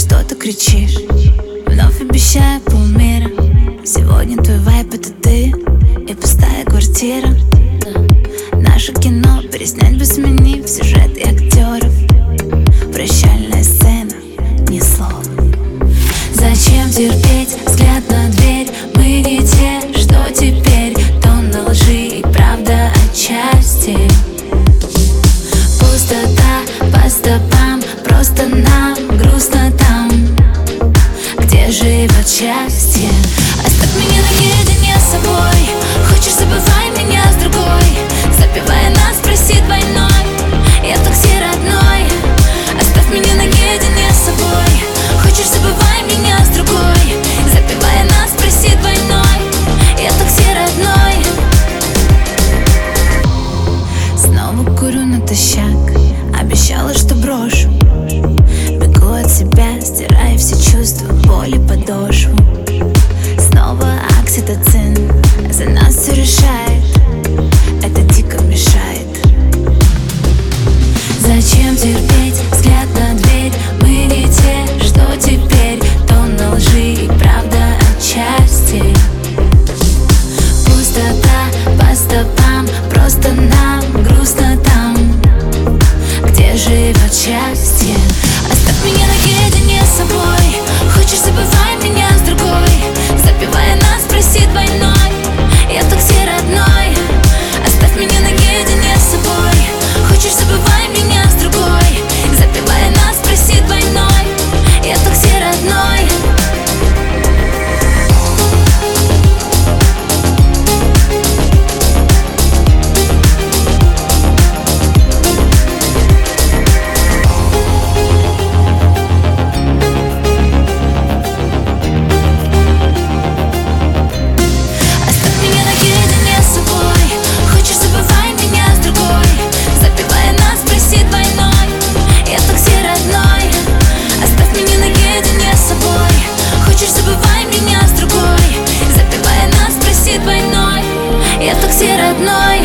что ты кричишь, вновь обещая полмира. Сегодня твой вайб — это ты и пустая квартира. Наше кино переснять бы, сменив сюжет и актеров. Прощальная сцена, ни слова. Зачем терпеть взгляд на дверь? Мы не те, что теперь. Тон на лжи и правда отчасти. Пустота по стопам, просто нам грустно там, где живет счастье. Оставь меня наедине с собой. Хочешь, забывай меня с другой. Запивая нас, проси двойной. Я такси родной. Оставь меня наедине с собой. Хочешь, забывай меня с другой. Запивая нас, проси двойной. Я такси родной. Снова курю натощак. Обещала, что брошу. Бегу от себя, стирая все чувства, боли, подошву. Снова окситоцин за нас все решает. Это дико мешает. Зачем терпеть взгляд на дверь? Мы не те, что теперь. Тон на лжи и правда отчасти. Пустота по стопам, просто нам грустно там, где живет счастье. Оставь меня наедине с собой. Хочешь, забывай меня с другой. Запивая нас, проси двойной. Я такси родной. Оставь меня наедине с собой. Хочешь, забывай меня с другой. Запивая нас, проси двойной. Я такси родной. Я такси родной.